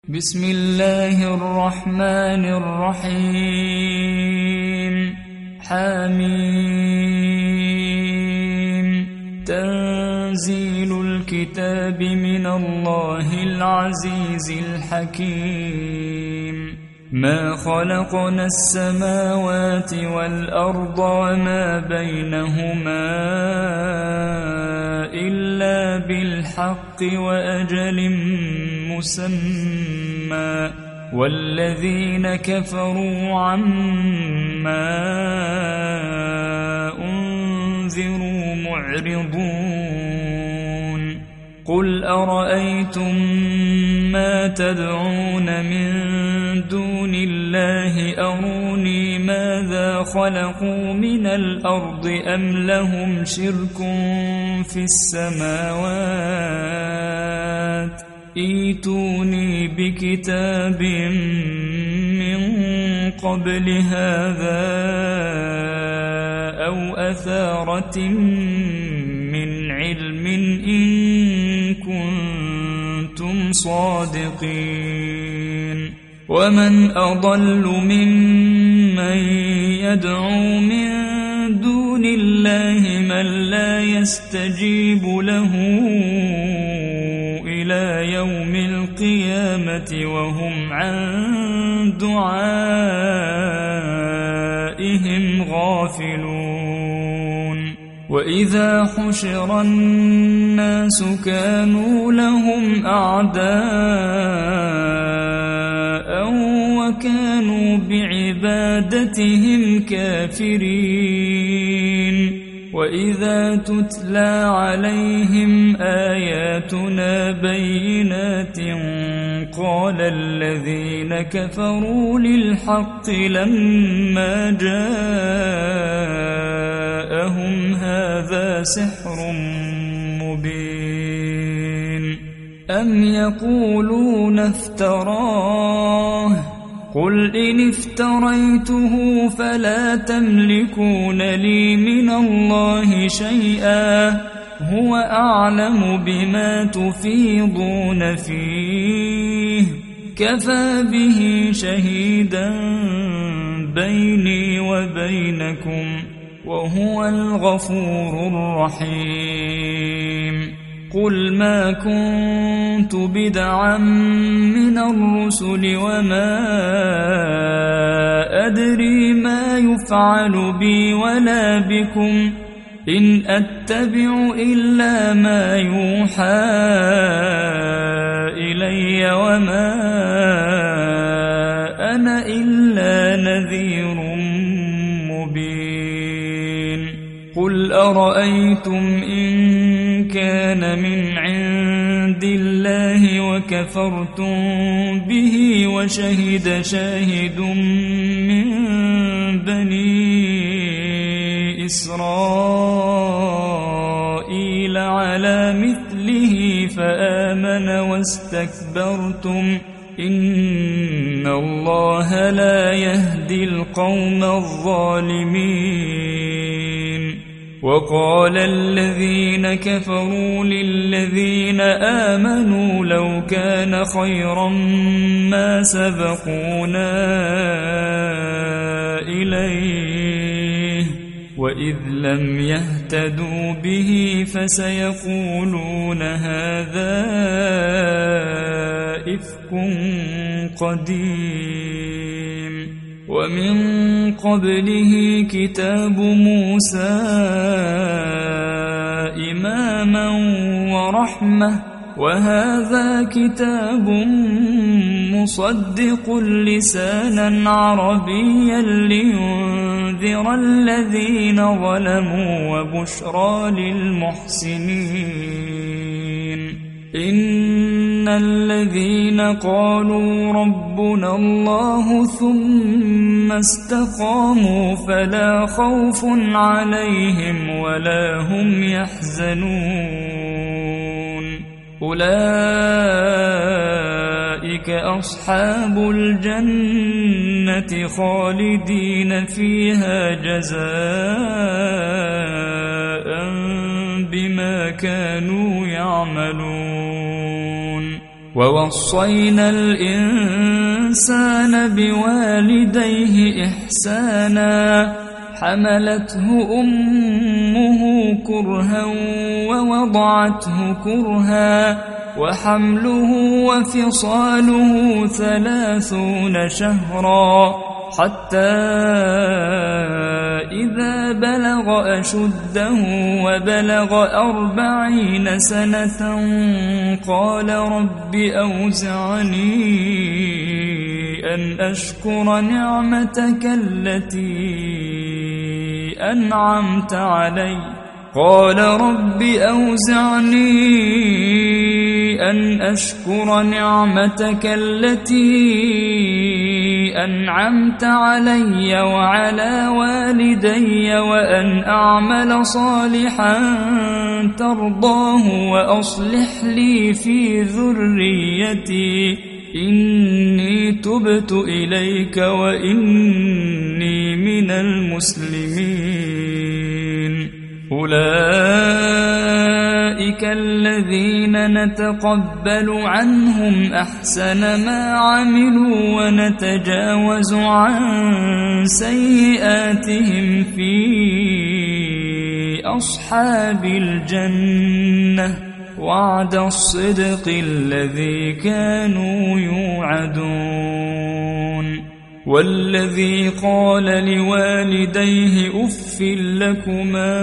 بسم الله الرحمن الرحيم حميم تنزيل الكتاب من الله العزيز الحكيم ما خلقنا السماوات والأرض وما بينهما إلا بالحق وأجل مسمى والذين كفروا عما أنذروا معرضون قل أرأيتم ما تدعون من دون الله أروني ماذا خلقوا من الأرض أم لهم شرك في السماوات ائتوني بكتاب من قبل هذا أو أثارة من علم إن كنتم صادقين ومن أضل ممن يدعو من دون الله من لا يستجيب له إلى يوم القيامة وهم عن دعائهم غافلون وإذا حشر الناس كانوا لهم أعداء وكانوا بعبادتهم كافرين وإذا تتلى عليهم آياتنا بينات قال الذين كفروا للحق لما جاءهم هذا سحر مبين أم يقولون افتراه قل إن افتريته فلا تملكون لي من الله شيئا هو أعلم بما تفيضون فيه كفى به شهيدا بيني وبينكم وهو الغفور الرحيم قل ما كنت بدعا من الرسل وما أدري ما يفعل بي ولا بكم إن أتبع إلا ما يوحى إلي وما أنا إلا نذير مبين قل أرأيتم إن كان من عند الله وكفرتم به وشهد شاهد من بني إسرائيل على مثله فآمن واستكبرتم إن الله لا يهدي القوم الظالمين وقال الذين كفروا للذين آمنوا لو كان خيرا ما سبقونا إليه وإذ لم يهتدوا به فسيقولون هذا إفك قديم ومن قبله كتاب موسى إماما ورحمة وهذا كتاب مصدق لسانا عربيا لينذر الذين ظلموا وبشرى للمحسنين إن الذين قالوا ربنا الله ثم استقاموا فلا خوف عليهم ولا هم يحزنون أولئك أصحاب الجنة خالدين فيها جزاء بما كانوا يعملون ووصينا الإنسان بوالديه إحسانا حملته أمه كرها ووضعته كرها وحمله وفصاله 30 شهرا حتى إذا بلغ أشده وبلغ 40 سنة قال رب أوزعني أن أشكر نعمتك التي أنعمت علي قال رب أوزعني أن أشكر نعمتك التي أنعمت علي وعلى والدي وأن أعمل صالحا ترضاه وأصلح لي في ذريتي إني تبت إليك وإني من المسلمين أولئك الذين نتقبل عنهم أحسن ما عملوا ونتجاوز عن سيئاتهم في أصحاب الجنة وعد الصدق الذي كانوا يوعدون والذي قال لوالديه أف لكما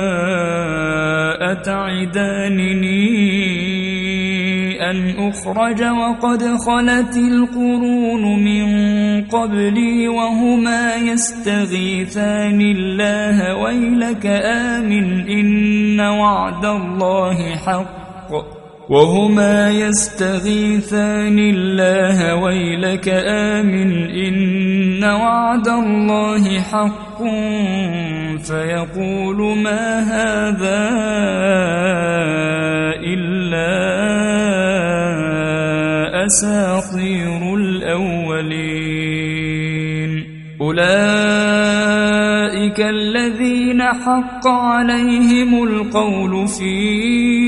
أتعدانني أن أخرج وقد خلت القرون من قبلي وهما يستغيثان الله ويلك آمن إن وعد الله حق وهما يستغيثان الله ويلك آمن إن وعد الله حق فيقول ما هذا إلا أساطير الأولين أولئك الذين حق عليهم القول في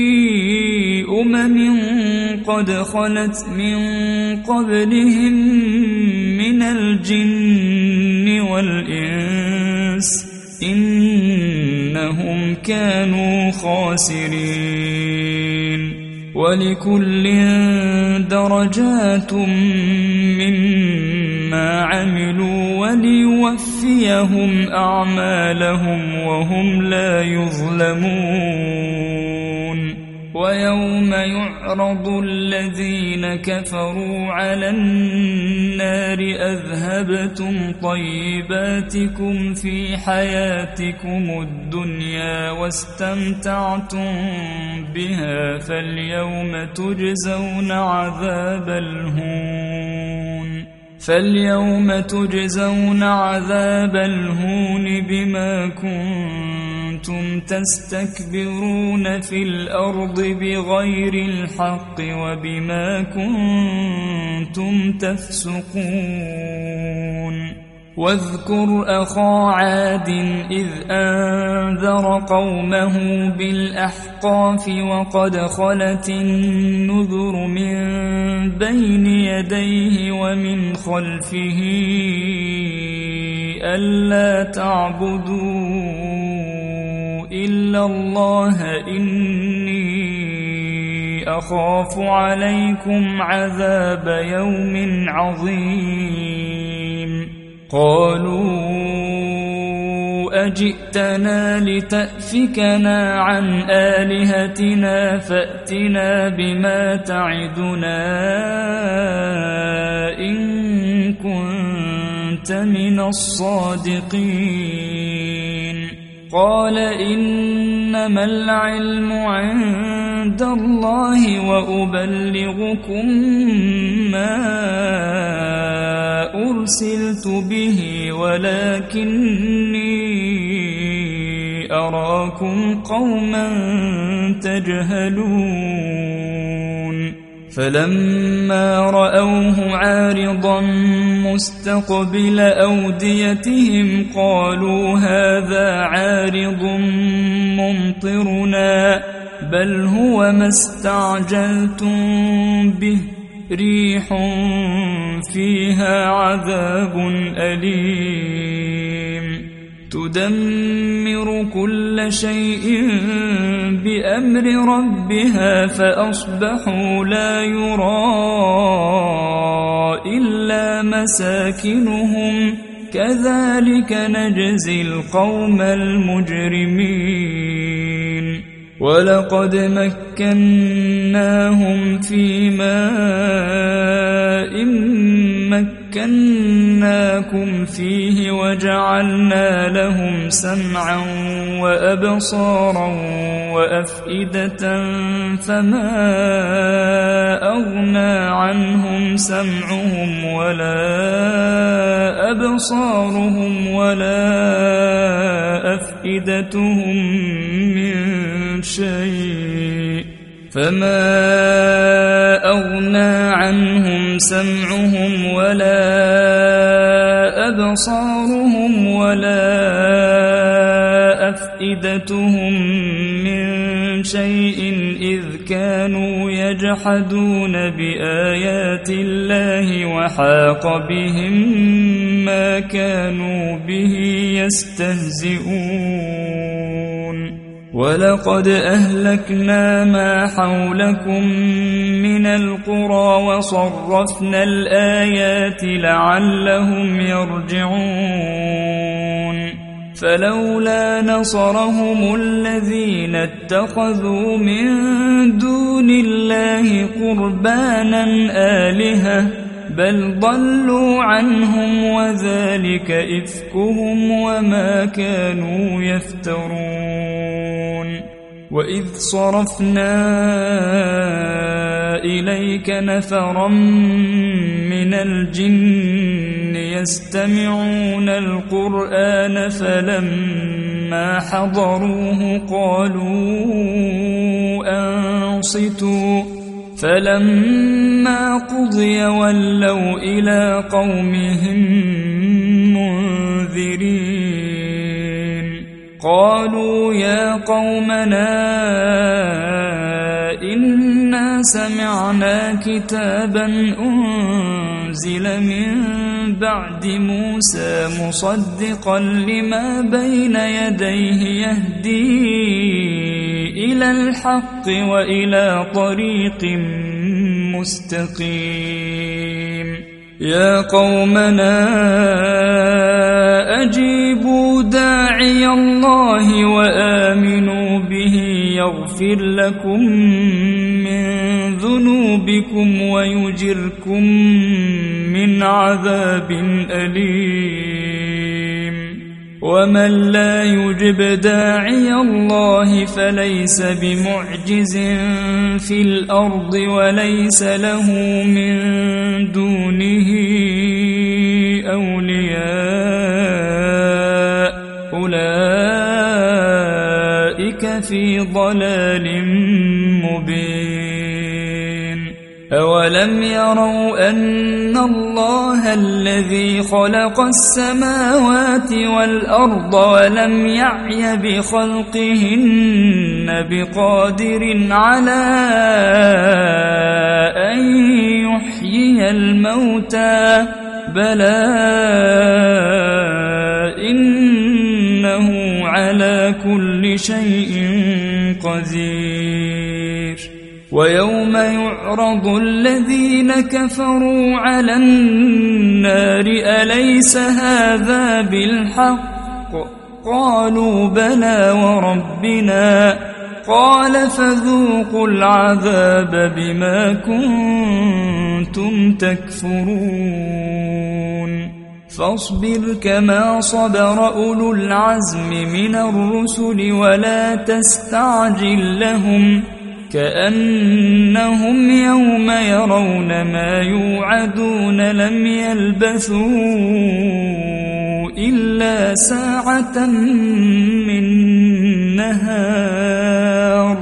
قد خلت من قبلهم من الجن والإنس إنهم كانوا خاسرين ولكل درجات مما عملوا وليوفيهم أعمالهم وهم لا يظلمون ويوم يعرض الذين كفروا على النار أذهبتم طيباتكم في حياتكم الدنيا واستمتعتم بها فاليوم تجزون عذاب الهون بما كنتم تستكبرون في الأرض بغير الحق وبما كنتم تفسقون واذكر أخا عاد إذ أنذر قومه بالأحقاف وقد خلت النذر من بين يديه ومن خلفه ألا تعبدوا إلا الله إني أخاف عليكم عذاب يوم عظيم قالوا أجئتنا لتأفكنا عن آلهتنا فأتنا بما تعدنا إن كنت من الصادقين قال إنما العلم عند الله وأبلغكم ما أرسلت به ولكني أراكم قوما تجهلون فلما رأوه عارضا مستقبل أوديتهم قالوا هذا عارض ممطرنا بل هو ما استعجلتم به ريح فيها عذاب أليم تدمر كل شيء بأمر ربها فأصبحوا لا يرى إلا مساكنهم كذلك نجزي القوم المجرمين ولقد مكناهم في ماء مكناكم فيه وجعلنا لهم سمعا وأبصارا وأفئدة فما أغنى عنهم سمعهم ولا أبصارهم ولا أفئدتهم من شيء فما أغنى عنهم سمعهم ولا أبصارهم ولا أفئدتهم من شيء إذ كانوا يجحدون بآيات الله وحاق بهم ما كانوا به يستهزئون ولقد أهلكنا ما حولكم من القرى وصرفنا الآيات لعلهم يرجعون فلولا نصرهم الذين اتخذوا من دون الله قربانا آلهة بل ضلوا عنهم وذلك إفكهم وما كانوا يفترون وإذ صرفنا إليك نفرا من الجن يستمعون القرآن فلما حضروه قالوا أنصتوا فلما قضي ولوا إلى قومهم منذرين قالوا يا قومنا إنا سمعنا كتابا أنزل من بعد موسى مصدقا لما بين يديه يهدي إلى الحق وإلى طريق مستقيم يا قومنا أجيبوا داعي الله وآمنوا به يغفر لكم من ذنوبكم ويجركم من عذاب أليم ومن لا يجب داعي الله فليس بمعجز في الأرض وليس له من دونه أولياء أولئك في ضلال مبين أولم يروا أن الله الذي خلق السماوات والأرض ولم يعي بخلقهن بقادر على أن يحيي الموتى بلى إنه على كل شيء قدير ويوم يعرض الذين كفروا على النار أليس هذا بالحق قالوا بلى وربنا قال فذوقوا العذاب بما كنتم تكفرون فاصبر كما صبر أولو العزم من الرسل ولا تستعجل لهم كأنهم يوم يرون ما يوعدون لم يلبثوا إلا ساعة من نهار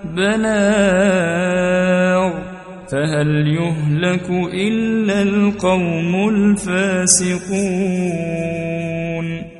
بلاغ فهل يهلك إلا القوم الفاسقون